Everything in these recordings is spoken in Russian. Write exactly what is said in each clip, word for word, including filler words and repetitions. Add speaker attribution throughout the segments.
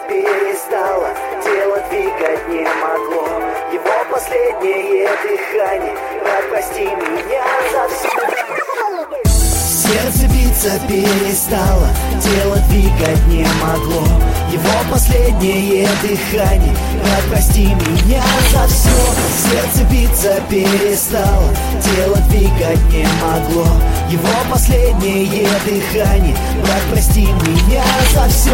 Speaker 1: перестало, тело двигать не могло. Его последнее дыхание, брат, прости меня за все. Сердце биться перестало, тело двигать не могло. Его последнее дыхание, брат, прости меня за все. Сердце биться перестало, тело двигать не могло. Его последнее дыхание, брат, прости меня за все.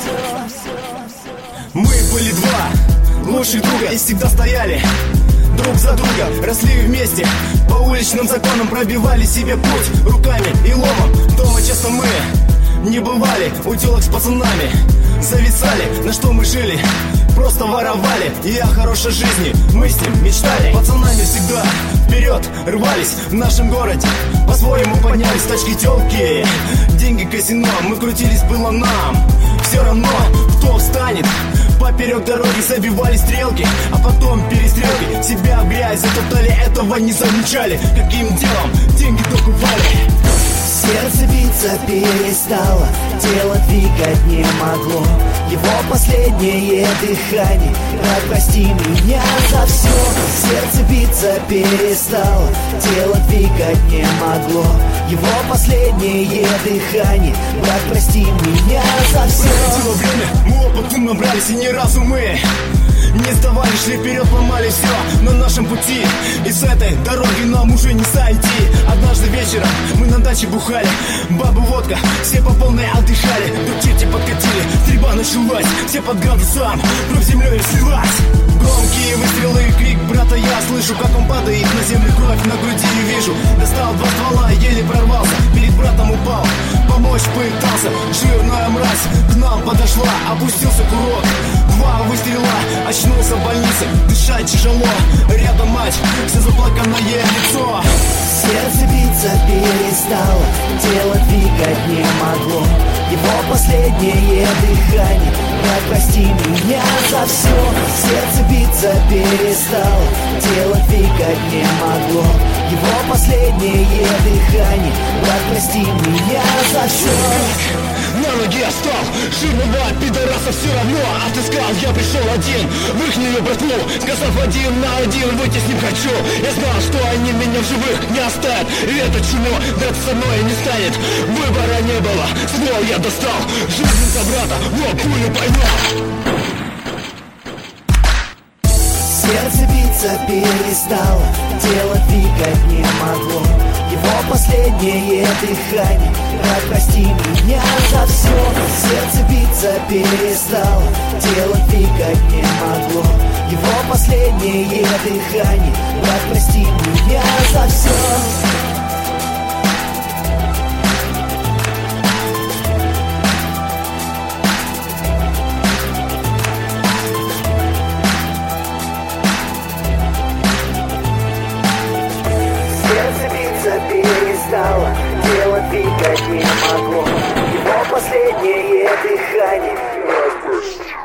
Speaker 2: Мы были два лучших друга и всегда стояли друг за друга, росли вместе, по уличным законам пробивали себе путь руками и ломом. Дома часто мы не бывали, у телок с пацанами зависали, на что мы жили, просто воровали. И о хорошей жизни мы с ним мечтали. Пацанами всегда вперед рвались в нашем городе, по-своему поднялись тачки, телки, деньги, казино. Мы крутились, было нам все равно, кто встанет поперек дороги, забивали стрелки, а потом перестрелки. Себя в грязь затоптали, этого не замечали. Каким делом деньги докупали.
Speaker 1: Сердце биться перестало, тело двигать не могло. Его последнее дыхание, брат, прости меня за все. Сердце биться перестало, тело двигать не могло. Его последнее дыхание, брат, прости меня за все.
Speaker 2: Проходило время, мы опытом набрались, и ни разу мы не сдавали, шли вперед, ломали все на нашем пути. И с этой дороги нам уже не сойти. Однажды вечером мы на даче бухали, бабы, водка, все по полной отдыхали. Тут черти подкатили, стрельба началась, все под градусом, кровь землей слилась. Громкие выстрелы и крик брата я слышу, как он падает на землю, кровь на груди и вижу. Достал два ствола, еле прорвался, перед братом упал, помочь пытался. Жирная мразь к нам подошла, опустился курок. Два выстрела, очнулся в больнице, дышать тяжело. Рядом мать, все заплаканное лицо.
Speaker 1: Сердце биться перестало, тело двигать не могло. Его последнее дыхание, брат, прости меня за все. Сердце биться перестало, тело двигать не могло. Его последнее дыхание, брат, прости меня за все.
Speaker 3: На ноги я стал, жирного пидораса все равно отыскал. Я пришел один в ихнюю братву, сказав один на один выйти с ним хочу. Я знал, что они меня в живых не оставят, и это чему драться со мной не станет. Выбора не было, ствол я достал, жизнь за брата, вот пулю поймал.
Speaker 1: Сердце биться перестало, тело двигать не могло. Его последнее дыхание, брат, прости меня за все. Сердце биться перестало, тело двигать не могло. Его последнее дыхание, брат, прости меня за все. Перестало, тело двигать не могло. Его последнее дыхание.